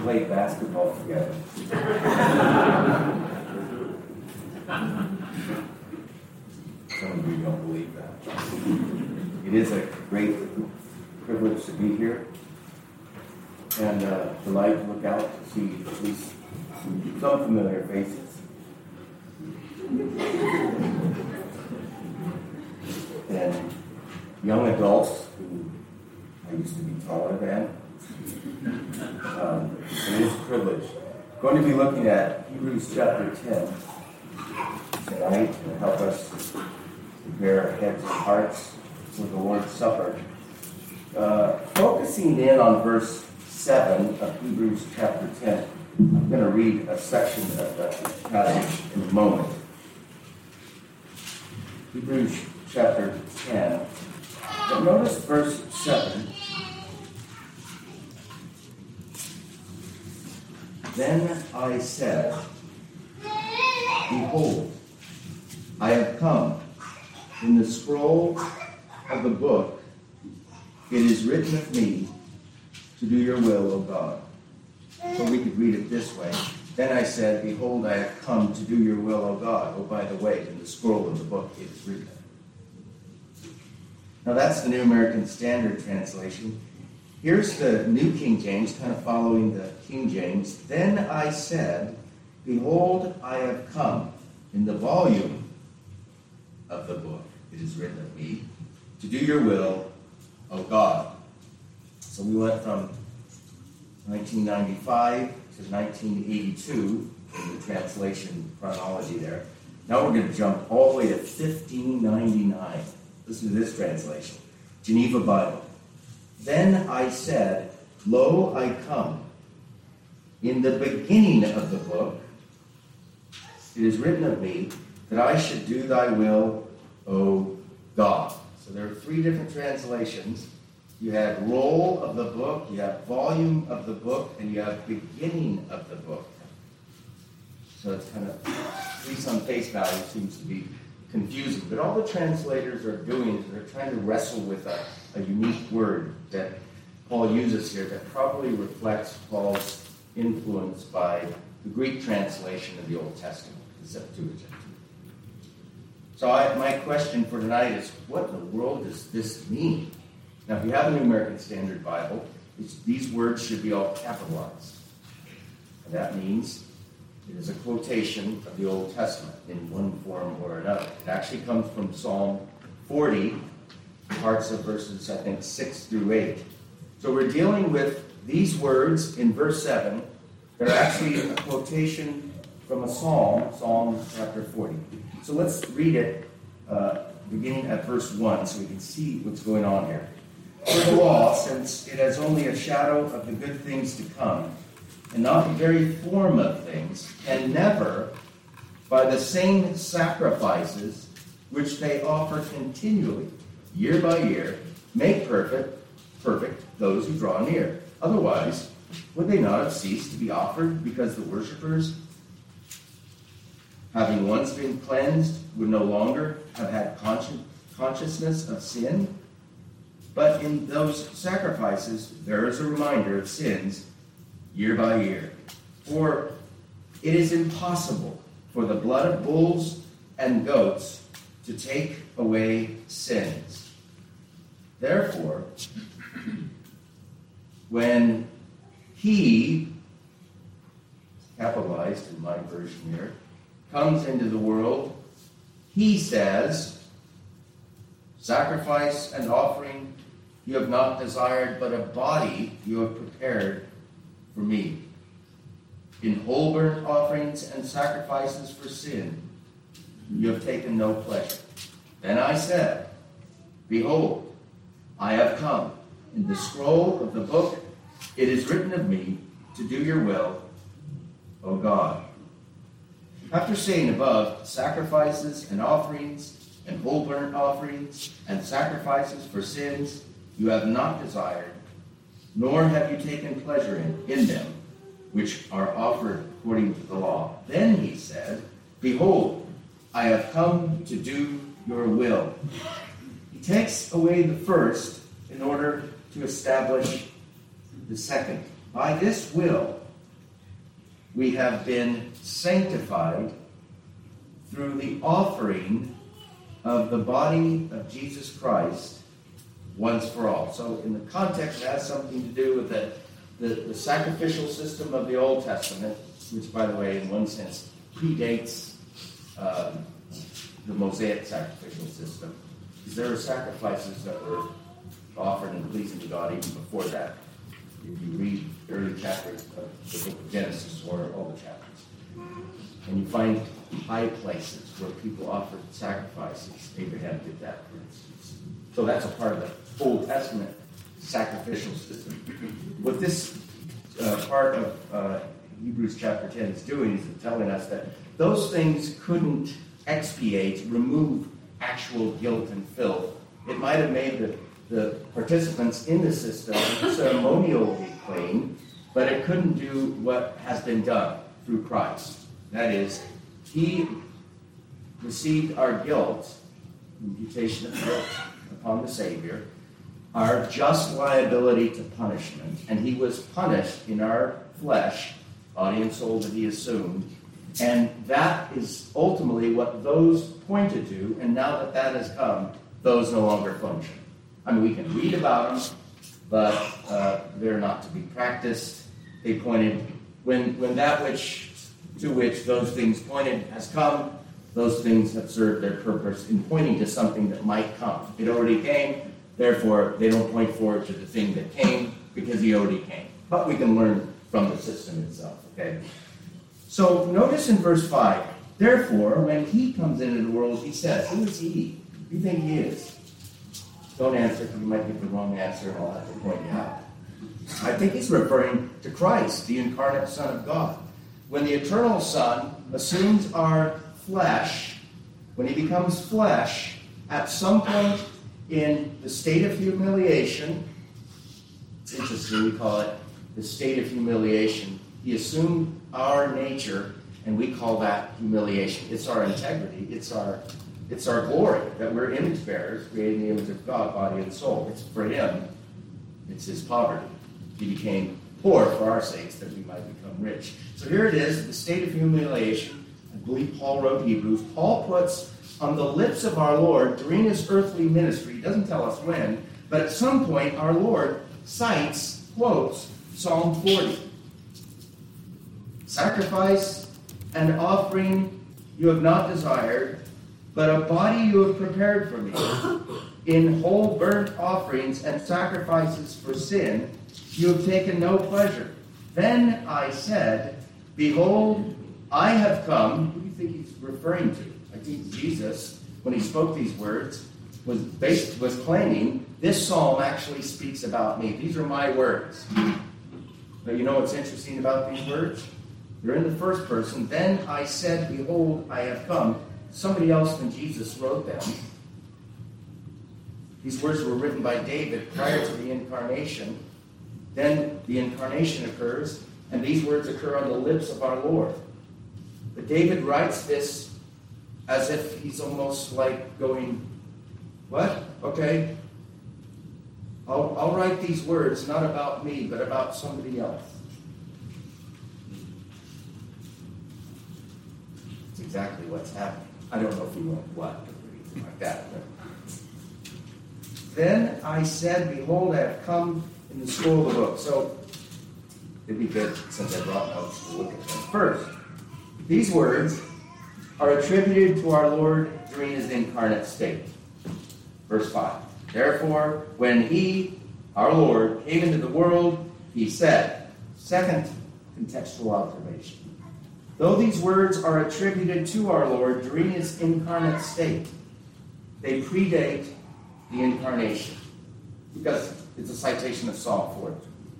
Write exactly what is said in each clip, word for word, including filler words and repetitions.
played basketball together. Some of you don't believe that. It is a great privilege to be here, and uh, delight to look out to see at least some familiar faces. And young adults who I used to be taller than. Um, it is a privilege. I'm going to be looking at Hebrews chapter ten tonight to help us prepare our heads and hearts for the Lord's Supper. Uh, focusing in on verse seven of Hebrews chapter ten, I'm going to read a section of that passage in a moment. Hebrews chapter ten. But notice verse seven. Then I said, behold, I have come. In the scroll of the book, it is written of me to do your will, O God. So we could read it this way. Then I said, behold, I have come to do your will, O God. Oh, by the way, in the scroll of the book, it is written. Now that's the New American Standard Translation. Here's the New King James, kind of following the King James. Then I said, behold, I have come. In the volume of the book, it is written of me, to do your will, O God. So we went from nineteen ninety-five to nineteen eighty-two in the translation chronology there. Now we're going to jump all the way to fifteen ninety-nine. Listen to this translation. Geneva Bible. Then I said, lo, I come. In the beginning of the book, it is written of me that I should do thy will, O God. So there are three different translations. You have roll of the book, you have volume of the book, and you have beginning of the book. So it's kind of, at least on face value, seems to be confusing. But all the translators are doing is they're trying to wrestle with a, a unique word that Paul uses here that probably reflects Paul's influence by the Greek translation of the Old Testament, the Septuagint. So I, my question for tonight is, what in the world does this mean? Now, if you have a New American Standard Bible, these words should be all capitalized. And that means it is a quotation of the Old Testament in one form or another. It actually comes from Psalm forty, parts of verses, I think, six through eight. So we're dealing with these words in verse seven. They're actually a quotation from a psalm, Psalm chapter forty. So let's read it uh, beginning at verse one so we can see what's going on here. For the law, since it has only a shadow of the good things to come, and not the very form of things, can never, by the same sacrifices which they offer continually, year by year, make perfect, perfect those who draw near. Otherwise, would they not have ceased to be offered, because the worshippers, having once been cleansed, would no longer have had consci- consciousness of sin? But in those sacrifices, there is a reminder of sins year by year. For it is impossible for the blood of bulls and goats to take away sins. Therefore, when he, capitalized in my version here, comes into the world, he says, sacrifice and offering you have not desired, but a body you have prepared for me. In whole burnt offerings and sacrifices for sin, you have taken no pleasure. Then I said, behold, I have come. In the scroll of the book, it is written of me to do your will, O God. After saying above, sacrifices and offerings and whole burnt offerings and sacrifices for sins, you have not desired, nor have you taken pleasure in, in them, which are offered according to the law. Then he said, behold, I have come to do your will. He takes away the first in order to establish the second. By this will we have been sanctified through the offering of the body of Jesus Christ once for all. So in the context, it has something to do with the, the, the sacrificial system of the Old Testament, which, by the way, in one sense, predates um, the Mosaic sacrificial system. Because there were sacrifices that were offered and pleasing to God even before that. If you read early chapters of the book of Genesis or all the chapters, and you find high places where people offered sacrifices. Abraham did that, for instance. So that's a part of the Old Testament sacrificial system. What this uh, part of uh, Hebrews chapter ten is doing is telling us that those things couldn't expiate, remove actual guilt and filth. It might have made the, the participants in the system ceremonially clean, but it couldn't do what has been done through Christ. That is, he received our guilt, imputation of guilt upon the Savior, our just liability to punishment, and he was punished in our flesh, body and soul that he assumed, and that is ultimately what those pointed to, and now that that has come, those no longer function. I mean, we can read about them, but uh, they're not to be practiced. They pointed, when, when that which to which those things pointed has come, those things have served their purpose in pointing to something that might come. It already came, therefore they don't point forward to the thing that came because he already came. But we can learn from the system itself, okay? So notice in verse five, therefore, when he comes into the world, he says, who is he? Who do you think he is? Don't answer because you might give the wrong answer and I'll have to point you out. I think he's referring to Christ, the incarnate Son of God. When the eternal Son assumes our flesh, when he becomes flesh, at some point in the state of humiliation, it's interesting, we call it the state of humiliation. He assumed our nature, and we call that humiliation. It's our integrity. It's our, it's our glory, that we're image bearers, created in the image of God, body and soul. It's for him. It's his poverty. He became poor for our sakes, that we might become rich. So here it is, the state of humiliation. I believe Paul wrote Hebrews. Paul puts on the lips of our Lord during his earthly ministry, he doesn't tell us when, but at some point our Lord cites, quotes, Psalm forty. Sacrifice and offering you have not desired, but a body you have prepared for me. In whole burnt offerings and sacrifices for sin you have taken no pleasure. Then I said, behold, I have come. Who do you think he's referring to? I think Jesus, when he spoke these words, was based, was claiming, this psalm actually speaks about me. These are my words. But you know what's interesting about these words? They're in the first person. Then I said, behold, I have come. Somebody else than Jesus wrote them. These words were written by David prior to the incarnation. Then the incarnation occurs, and these words occur on the lips of our Lord. But David writes this as if he's almost like going, what? Okay. I'll, I'll write these words not about me, but about somebody else. It's exactly what's happening. I don't know if he went what or anything like that. But. Then I said, behold, I have come in the scroll of the book. So it'd be good, since I brought notes, to look at them. First, these words are attributed to our Lord during his incarnate state. Verse five. Therefore, when he, our Lord, came into the world, he said, second contextual observation. Though these words are attributed to our Lord during his incarnate state, they predate the incarnation, because it's a citation of Psalm forty.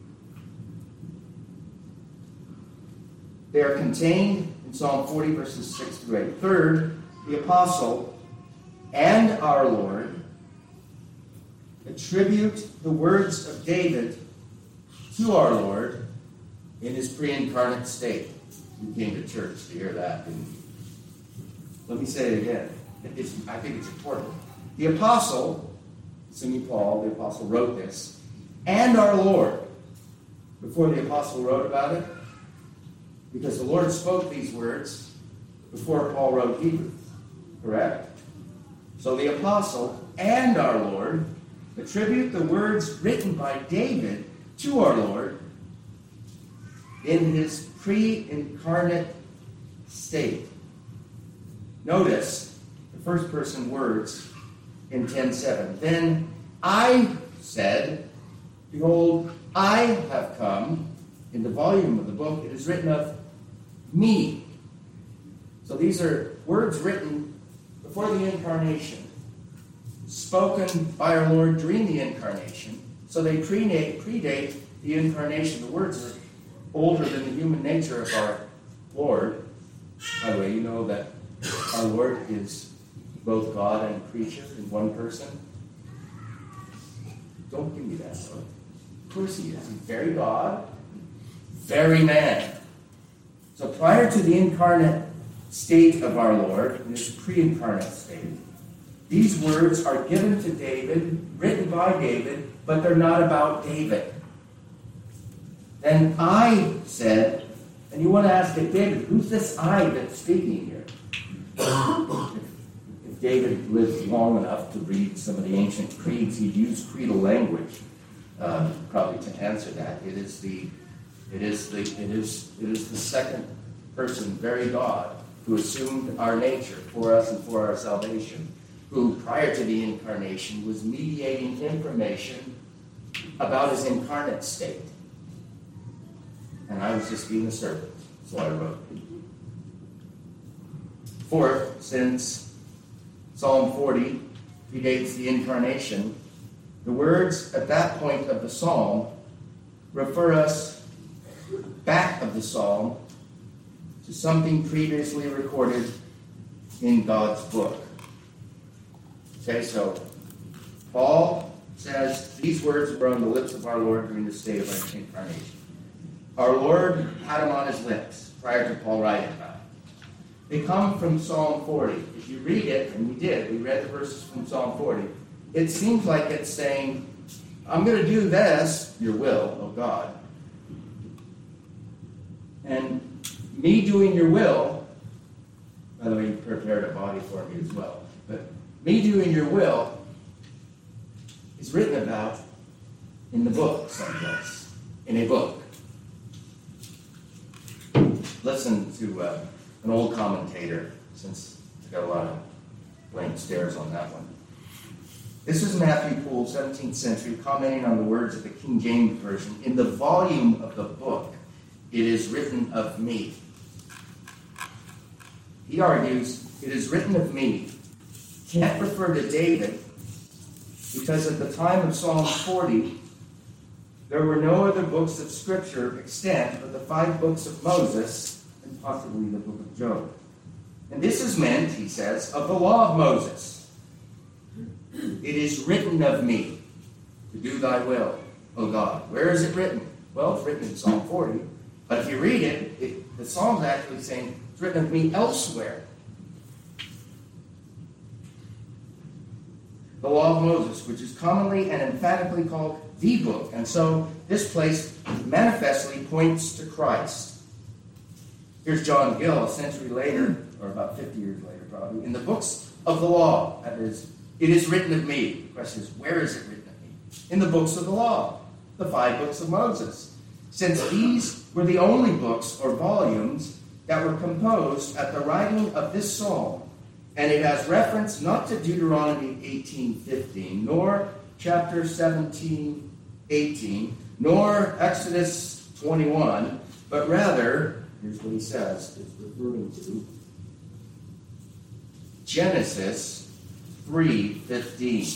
They are contained in Psalm forty, verses six through eight. Third, the apostle and our Lord attribute the words of David to our Lord in his pre-incarnate state. You came to church to hear that, didn't you? Let me say it again. It's, I think it's important. The apostle, assuming Paul, the apostle, wrote this, and our Lord, before the apostle wrote about it, Because the Lord spoke these words before Paul wrote Hebrews, correct? So the apostle and our Lord attribute the words written by David to our Lord in his pre-incarnate state. Notice the first person words in ten seven. Then I said, behold, I have come. In the volume of the book, it is written of me. So these are words written before the incarnation, spoken by our Lord during the incarnation. So they predate, predate the incarnation. The words are older than the human nature of our Lord. By the way, you know that our Lord is both God and creature in one person. Don't give me that look. Of course he is. He's very God, very man. So prior to the incarnate state of our Lord, in his pre-incarnate state, these words are given to David, written by David, but they're not about David. Then I said, and you want to ask David, who's this I that's speaking here? if, if David lived long enough to read some of the ancient creeds, he'd use creedal language, uh, probably to answer that. It is the, it is the, it is, it is the second person, very God, who assumed our nature for us and for our salvation, who prior to the incarnation was mediating information about his incarnate state. And I was just being a servant, so I wrote. Fourth, since Psalm forty predates the incarnation, the words at that point of the psalm refer us back of the psalm to something previously recorded in God's book. Okay, so Paul says these words were on the lips of our Lord during the state of our incarnation. Our Lord had them on his lips prior to Paul writing about it. They come from Psalm forty. If you read it, and we did, we read the verses from Psalm forty, it seems like it's saying, I'm going to do this, your will, oh God. And me doing your will, by the way, you prepared a body for me as well, but me doing your will is written about in the book someplace, in a book. Listen to uh, an old commentator, since I got a lot of blank stares on that one. This is Matthew Poole, seventeenth century, commenting on the words of the King James Version. In the volume of the book, it is written of me. He argues, it is written of me. Can't refer to David, because at the time of Psalm forty, there were no other books of Scripture extant but the five books of Moses and possibly the book of Job. And this is meant, he says, of the law of Moses. It is written of me to do thy will, O God. Where is it written? Well, it's written in Psalm forty. But if you read it, it the Psalm's actually saying, it's written of me elsewhere. The law of Moses, which is commonly and emphatically called the book. And so this place manifestly points to Christ. Here's John Gill, a century later, or about fifty years later probably, in the books of the law. That is, it is written of me. The question is, where is it written of me? In the books of the law, the five books of Moses. Since these were the only books or volumes that were composed at the writing of this psalm, and it has reference not to Deuteronomy eighteen fifteen, nor chapter seventeen eighteen, nor Exodus twenty-one, but rather, here's what he says, it's referring to Genesis three fifteen.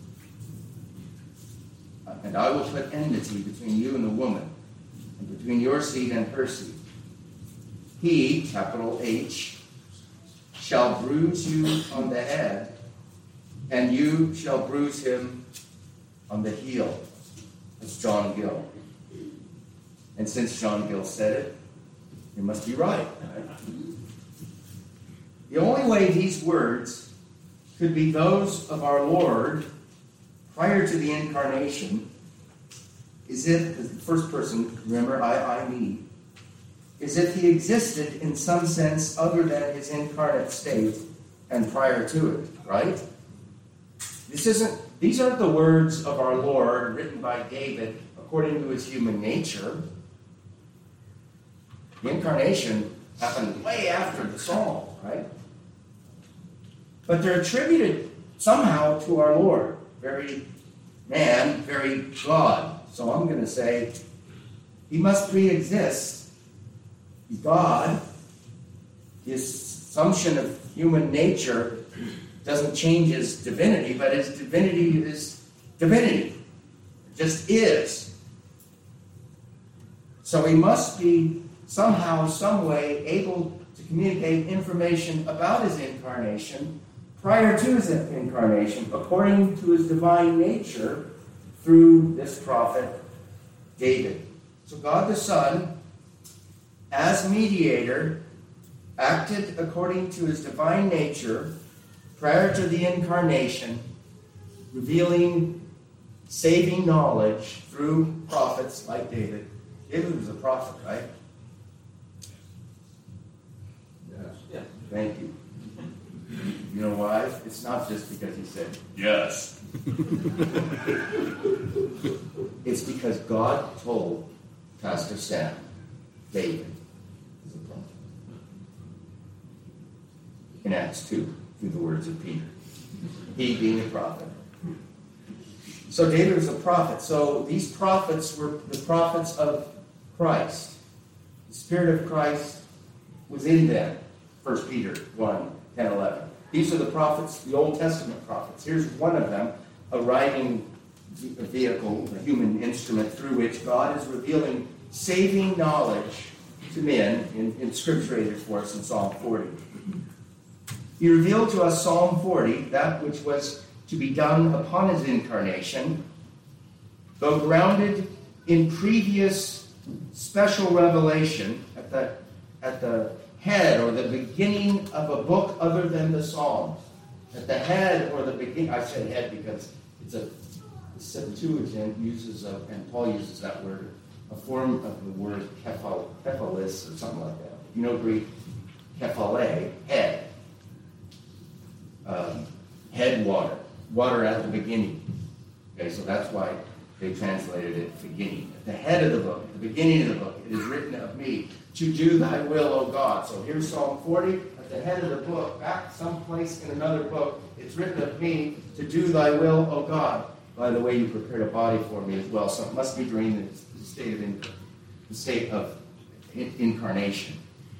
And I will put enmity between you and the woman, and between your seed and her seed. He, capital H, shall bruise you on the head, and you shall bruise him on the heel. That's John Gill. And since John Gill said it, it must be right. right? The only way these words could be those of our Lord prior to the incarnation is if, as the first person, remember, I, I, me, is if he existed in some sense other than his incarnate state and prior to it, right? This isn't, these aren't the words of our Lord written by David according to his human nature. The incarnation happened way after the Psalm, right? But they're attributed somehow to our Lord. Very man, very God. So I'm going to say he must pre-exist. He's God. The assumption of human nature doesn't change his divinity, but his divinity is divinity. It just is. So he must be somehow, some way, able to communicate information about his incarnation prior to his incarnation, according to his divine nature, through this prophet David. So God the Son, as mediator, acted according to his divine nature prior to the incarnation, revealing saving knowledge through prophets like David. David was a prophet, right? Yes. Yeah. Thank you. You know why? It's not just because he said, yes. It's because God told Pastor Sam, David is a prophet. In Acts two, through the words of Peter. He being a prophet. So David was a prophet. So these prophets were the prophets of Christ. The Spirit of Christ was in them. First Peter one, ten, eleven. These are the prophets, the Old Testament prophets. Here's one of them, a writing vehicle, a human instrument through which God is revealing saving knowledge to men, in, inscripturated for us in Psalm forty. He revealed to us Psalm forty, that which was to be done upon his incarnation, though grounded in previous special revelation at the, at the head or the beginning of a book other than the Psalms. At the head or the beginning, I said head because it's a the Septuagint uses, a, and Paul uses that word, a form of the word kephal, kephalis or something like that. You know Greek, kephale, head. Um, head water, water at the beginning. Okay, so that's why they translated it beginning. At the head of the book, at the beginning of the book, it is written of me, to do thy will, O God. So here's Psalm forty, at the head of the book, back someplace in another book, it's written of me, to do thy will, O God. By the way, you prepared a body for me as well, so it must be during the state of, in, the state of in, incarnation.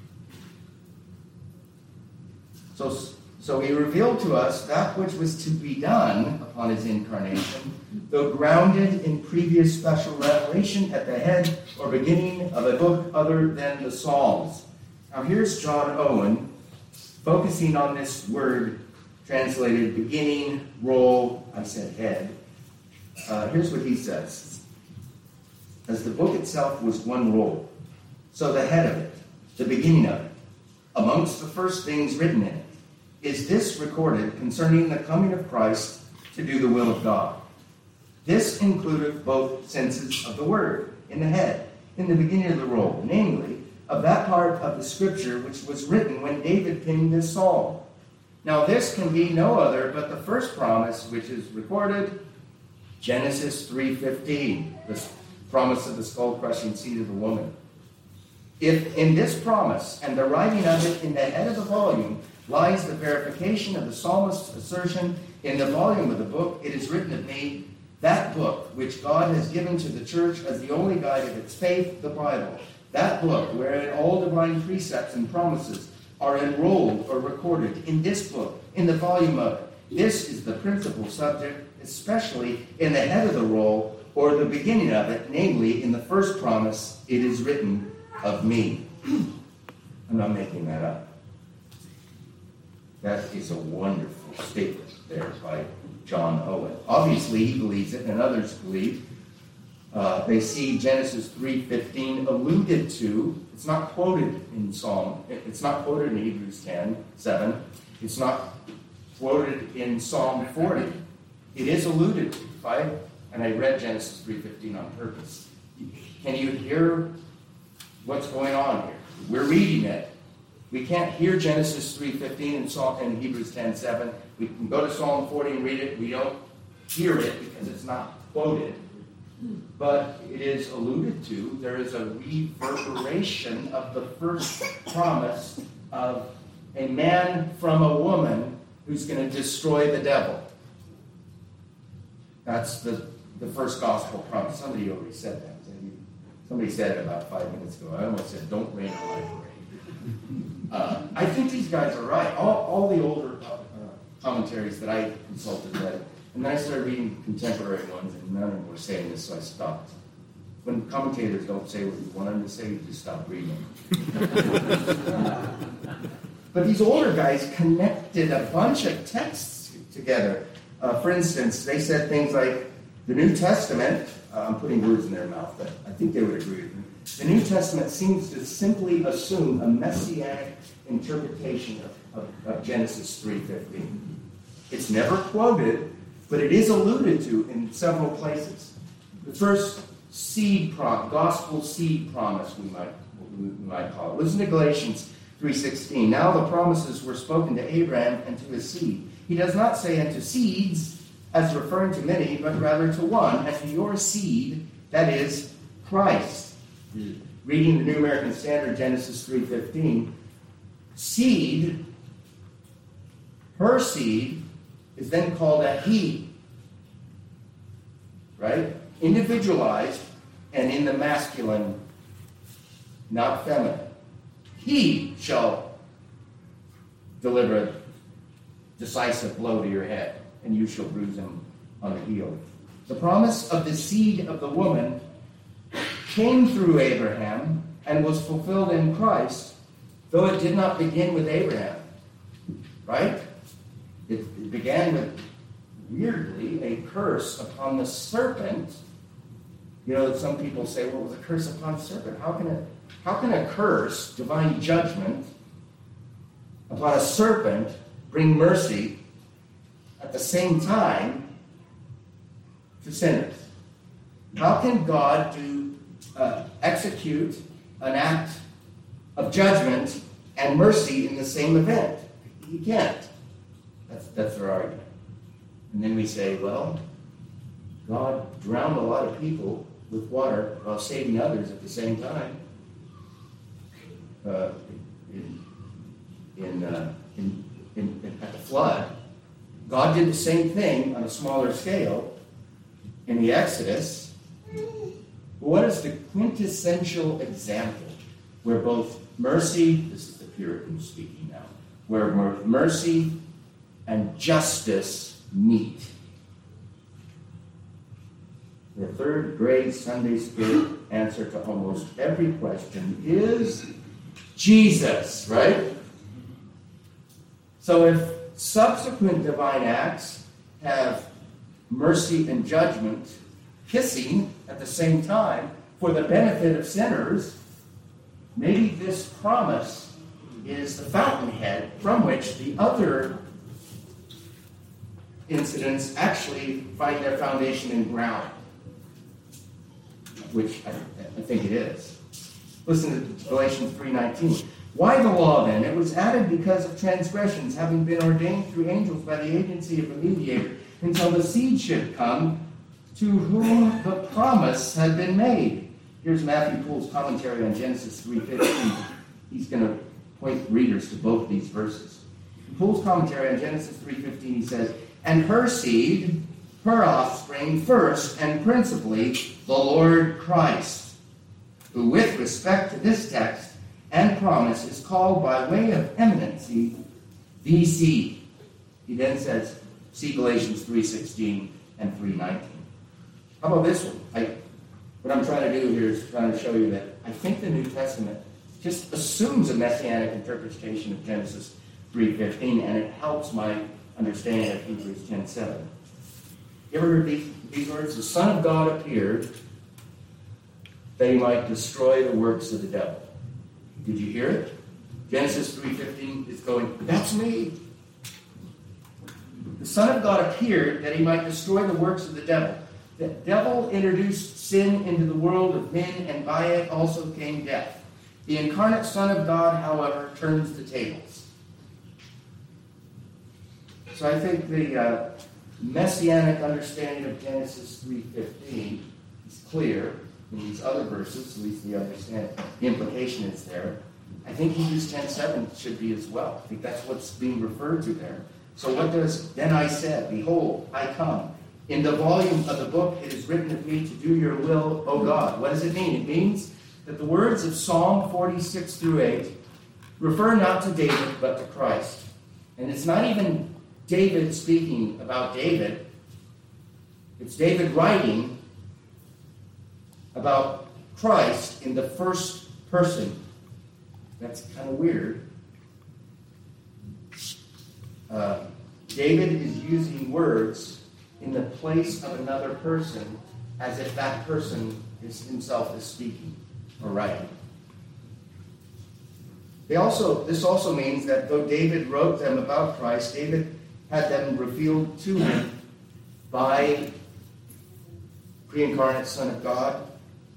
So, so he revealed to us that which was to be done upon his incarnation, though grounded in previous special revelation at the head or beginning of a book other than the Psalms. Now here's John Owen focusing on this word translated beginning, roll, I said head. Uh, here's what he says. As the book itself was one roll, so the head of it, the beginning of it, amongst the first things written in it, is this recorded concerning the coming of Christ to do the will of God. This included both senses of the word, in the head, in the beginning of the roll, namely, of that part of the scripture which was written when David penned this psalm. Now this can be no other but the first promise which is recorded, Genesis three fifteen, the promise of the skull-crushing seed of the woman. If in this promise and the writing of it in the head of the volume lies the verification of the psalmist's assertion in the volume of the book, it is written of me, that book which God has given to the church as the only guide of its faith, the Bible, that book wherein all divine precepts and promises are enrolled or recorded in this book, in the volume of it. This is the principal subject, especially in the head of the roll, or the beginning of it, namely in the first promise, it is written of me. I'm not making that up. That is a wonderful statement there by John Owen. Obviously, he believes it, and others believe. Uh, they see Genesis three fifteen alluded to. It's not quoted in Psalm. It's not quoted in Hebrews ten seven. It's not quoted in Psalm forty. It is alluded to by, and I read Genesis three fifteen on purpose. Can you hear what's going on here? We're reading it. We can't hear Genesis three fifteen and Psalm and Hebrews ten seven. We can go to Psalm forty and read it. We don't hear it because it's not quoted. But it is alluded to. There is a reverberation of the first promise of a man from a woman who's going to destroy the devil. That's the, the first gospel promise. Somebody already said that. Somebody said it about five minutes ago. I almost said, don't rain on my parade. Uh, I think these guys are right. All, all the older uh, commentaries that I consulted read. And then I started reading contemporary ones, and none of them were saying this, so I stopped. When commentators don't say what you want them to say, you just stop reading. But these older guys connected a bunch of texts together. Uh, for instance, they said things like, the New Testament, uh, I'm putting words in their mouth, but I think they would agree with me. The New Testament seems to simply assume a messianic interpretation of, of, of Genesis three fifteen. It's never quoted, but it is alluded to in several places. The first seed prom, gospel seed promise, we might, we might call it. Listen to Galatians three sixteen. Now the promises were spoken to Abraham and to his seed. He does not say unto seeds, as referring to many, but rather to one, and to your seed, that is, Christ. Reading the New American Standard, Genesis three fifteen, seed, her seed, is then called a he. Right? Individualized and in the masculine, not feminine. He shall deliver a decisive blow to your head, and you shall bruise him on the heel. The promise of the seed of the woman came through Abraham and was fulfilled in Christ, though it did not begin with Abraham. Right? It, it began with, weirdly, a curse upon the serpent. You know, some people say, well, it was a curse upon the serpent. How can it, how can a curse, divine judgment, upon a serpent bring mercy at the same time to sinners? How can God do uh, execute an act of judgment and mercy in the same event? He can't. That's, that's their argument. And then we say, well, God drowned a lot of people with water while saving others at the same time. Uh, in, in, uh, in, in, in, at the flood, God did the same thing on a smaller scale in the Exodus. But what is the quintessential example where both mercy, this is the Puritans speaking now, where mercy and justice meet? The third grade Sunday school answer to almost every question is Jesus, right? So if subsequent divine acts have mercy and judgment kissing at the same time for the benefit of sinners, maybe this promise is the fountainhead from which the other incidents actually find their foundation in ground, which I, I think it is. Listen to Galatians three nineteen. Why the law then? It was added because of transgressions, having been ordained through angels by the agency of a mediator, until the seed should come, to whom the promise had been made. Here's Matthew Poole's commentary on Genesis three fifteen. He's going to point readers to both these verses. In Poole's commentary on Genesis three fifteen, he says, and her seed, her offspring, first and principally the Lord Christ, who with respect to this text and promise is called by way of eminency the seed. He then says, see Galatians three sixteen and three nineteen. How about this one? I, what I'm trying to do here is trying to show you that I think the New Testament just assumes a messianic interpretation of Genesis three fifteen, and it helps my understanding of Hebrews ten seven. You ever heard these, these words? The Son of God appeared that he might destroy the works of the devil. Did you hear it? Genesis three fifteen is going, that's me. The Son of God appeared that he might destroy the works of the devil. The devil introduced sin into the world of men, and by it also came death. The incarnate Son of God, however, turns the tables. So I think the uh, messianic understanding of Genesis three fifteen is clear in these other verses, at least the understand the implication is there. I think Hebrews ten seven should be as well. I think that's what's being referred to there. So what does, then I said, behold, I come. In the volume of the book it is written of me to do your will, O God. What does it mean? It means that the words of Psalm forty-six through eight refer not to David, but to Christ. And it's not even David speaking about David. It's David writing about Christ in the first person. That's kind of weird. Uh, David is using words in the place of another person as if that person is himself is speaking or writing. They also, this also means that though David wrote them about Christ, David had them revealed to him by pre-incarnate Son of God.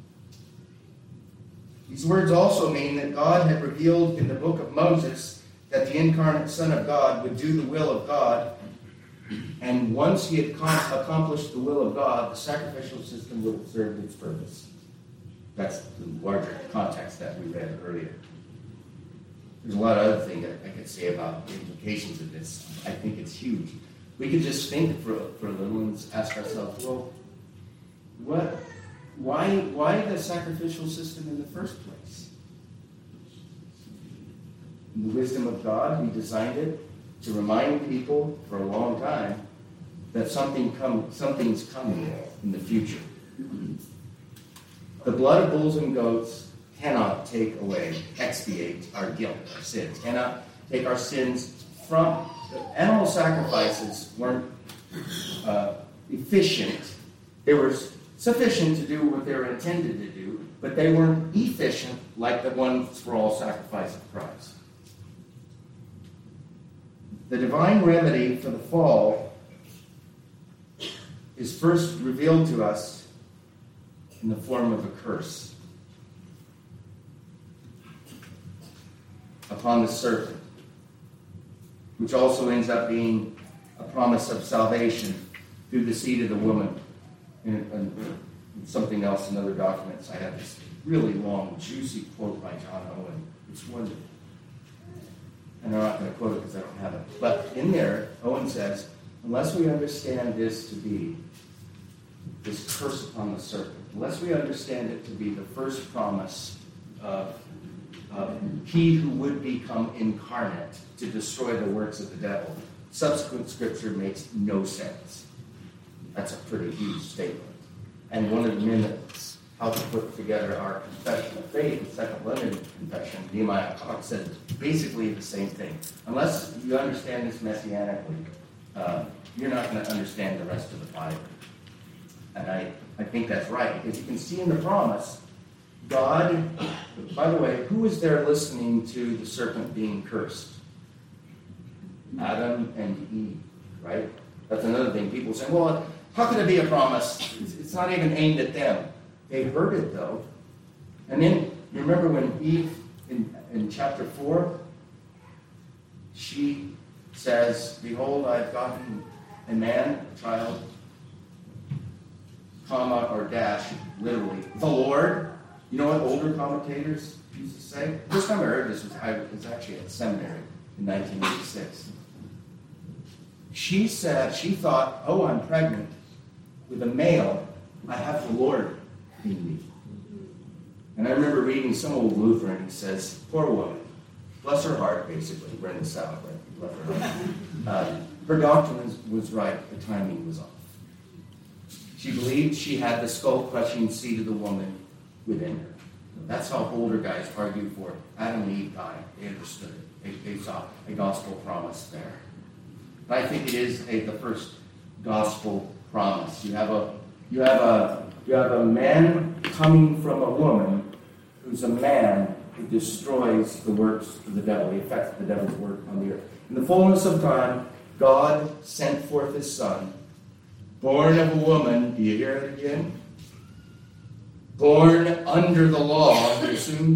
These words also mean that God had revealed in the book of Moses that the incarnate Son of God would do the will of God. And once he had accomplished the will of God, the sacrificial system would have served its purpose. That's the larger context that we read earlier. There's a lot of other things that I could say about the implications of this. I think it's huge. We could just think for, for a little and ask ourselves, well, what, why, why the sacrificial system in the first place? In the wisdom of God, he designed it to remind people for a long time that something come, something's coming in the future. The blood of bulls and goats cannot take away, expiate our guilt, our sins, cannot take our sins from. The animal sacrifices weren't uh, efficient. They were sufficient to do what they were intended to do, but they weren't efficient like the once for all sacrifice of Christ. The divine remedy for the fall is first revealed to us in the form of a curse upon the serpent, which also ends up being a promise of salvation through the seed of the woman. And, and something else in other documents, I have this really long, juicy quote by John Owen. It's wonderful. And I'm not going to quote it because I don't have it. But in there, Owen says, unless we understand this to be this curse upon the serpent, unless we understand it to be the first promise of, of he who would become incarnate to destroy the works of the devil, subsequent scripture makes no sense. That's a pretty huge statement. And one of the minutes how to put together our confession of faith, the Second London Confession, Nehemiah Cox said basically the same thing. Unless you understand this messianically, uh, you're not going to understand the rest of the Bible. And I, I think that's right, because you can see in the promise, God, by the way, who is there listening to the serpent being cursed? Adam and Eve, right? That's another thing. People say, well, how could it be a promise? It's, it's not even aimed at them. They heard it, though. And then, you remember when Eve, in, in chapter four, she says, behold, I've gotten a man, a child, comma, or dash, literally, the Lord. You know what older commentators used to say? The first time I heard this was, I was actually at seminary in nineteen eighty-six. She said, she thought, oh, I'm pregnant with a male. I have the Lord in me. And I remember reading some old Lutheran who says, poor woman, bless her heart, basically, Brenda South, right? Bless her heart. Uh, her doctrine was, was right, the timing was off. She believed she had the skull-crushing seed of the woman within her. That's how older guys argue for Adam and Eve died. They understood it. They, they saw a gospel promise there. But I think it is a, the first gospel promise. You have a you have a you have a man coming from a woman who's a man who destroys the works of the devil. He affects the devil's work on the earth. In the fullness of time, God sent forth his son, born of a woman. Do you hear it again? Born under the law, he assumed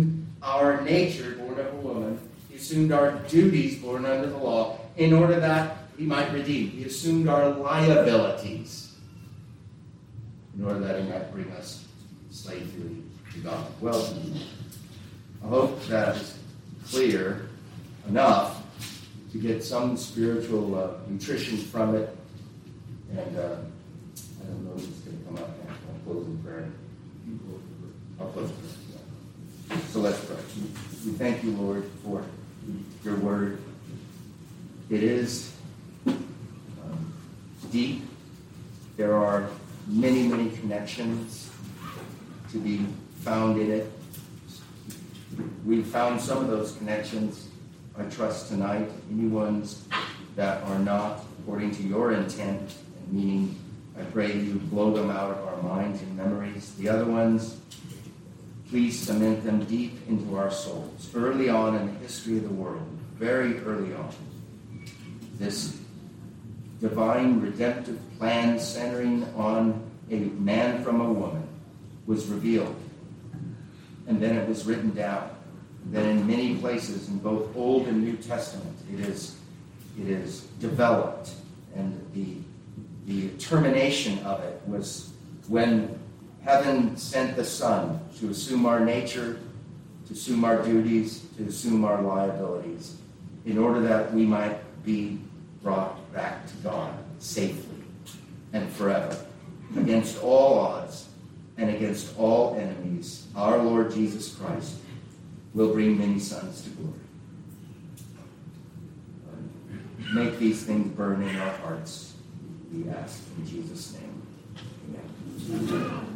our nature, born of a woman. He assumed our duties, born under the law, in order that he might redeem. He assumed our liabilities, in order that he might bring us slavery to God. Well, I hope that is clear enough to get some spiritual uh, nutrition from it. And uh, I don't know who's going to come up next. I'll close in prayer. I'll close in prayer. So let's pray. We thank you, Lord, for your word. It is um, deep. There are many, many connections to be found in it. We've found some of those connections, I trust, tonight. Any ones that are not according to your intent and meaning, I pray you blow them out of our minds and memories. The other ones, please cement them deep into our souls. Early on in the history of the world, very early on, this divine redemptive plan centering on a man from a woman was revealed. And then it was written down. Then in many places in both Old and New Testament, it is, it is developed. And the, the termination of it was when heaven sent the Son to assume our nature, to assume our duties, to assume our liabilities, in order that we might be brought back to God safely and forever, against all odds and against all enemies. Our Lord Jesus Christ will bring many sons to glory. Make these things burn in our hearts, we ask in Jesus' name. Amen.